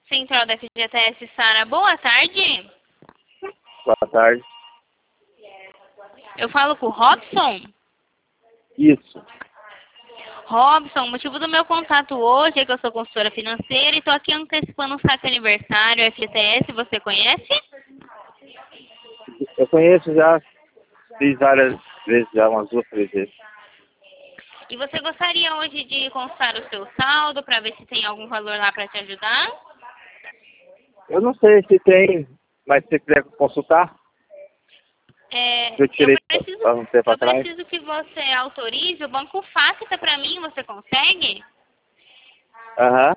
Central da FGTS, Sara. Boa tarde. Boa tarde. Eu falo com o Robson? Isso. Robson, o motivo do meu contato hoje é que eu sou consultora financeira e estou aqui antecipando um saque aniversário FGTS. Você conhece? Eu conheço já, fiz várias vezes já, umas 2, 3 vezes. E você gostaria hoje de consultar o seu saldo para ver se tem algum valor lá para te ajudar? Eu não sei se tem, mas se você quiser consultar, eu tirei há um tempo atrás. Preciso que você autorize o Banco Facta para mim, você consegue? Aham.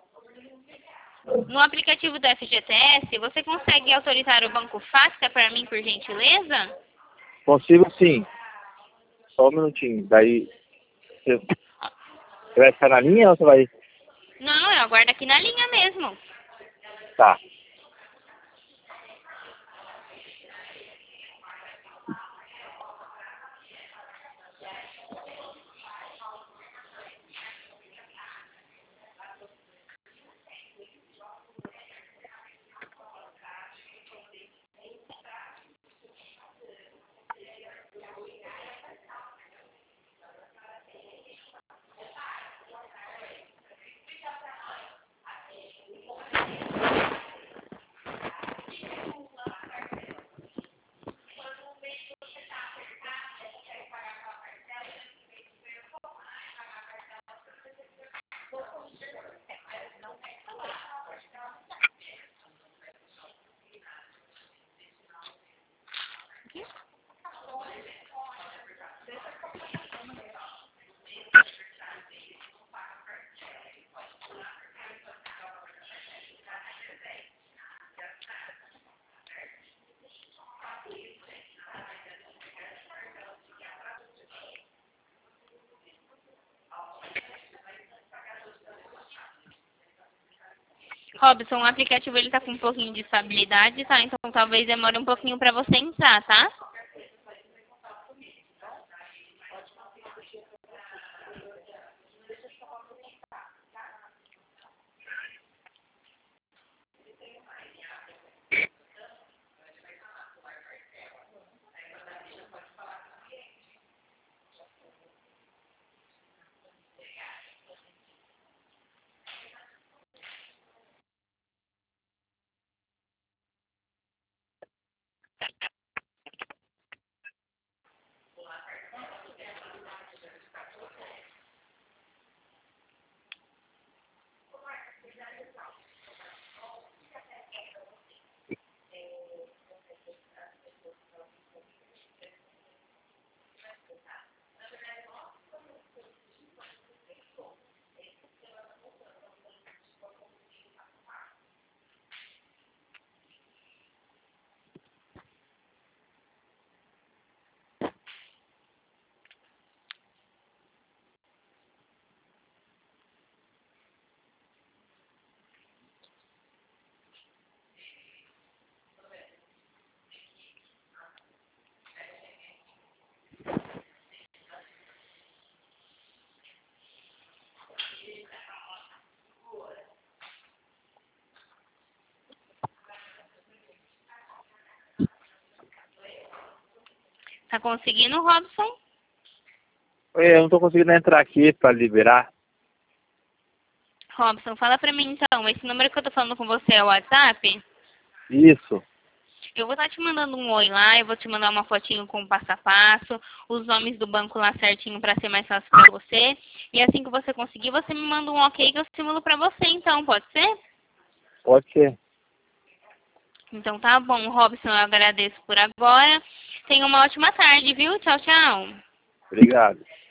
No aplicativo do FGTS, você consegue autorizar o Banco Facta para mim, por gentileza? Consigo sim. Só um minutinho. Daí, você vai ficar na linha ou você vai... Não, eu aguardo aqui na linha mesmo. Tá. Robson, o aplicativo ele tá com um pouquinho de estabilidade, tá? Então talvez demore um pouquinho para você entrar, tá? Tá conseguindo, Robson? Eu não tô conseguindo entrar aqui para liberar. Robson, fala pra mim então, esse número que eu tô falando com você é o WhatsApp? Isso. Eu vou estar te mandando um oi lá, eu vou te mandar uma fotinho com o passo a passo, os nomes do banco lá certinho para ser mais fácil para você. E assim que você conseguir, você me manda um ok que eu simulo para você então, pode ser? Pode ser. Então tá bom, Robson, eu agradeço por agora. Tenha uma ótima tarde, viu? Tchau, tchau. Obrigado.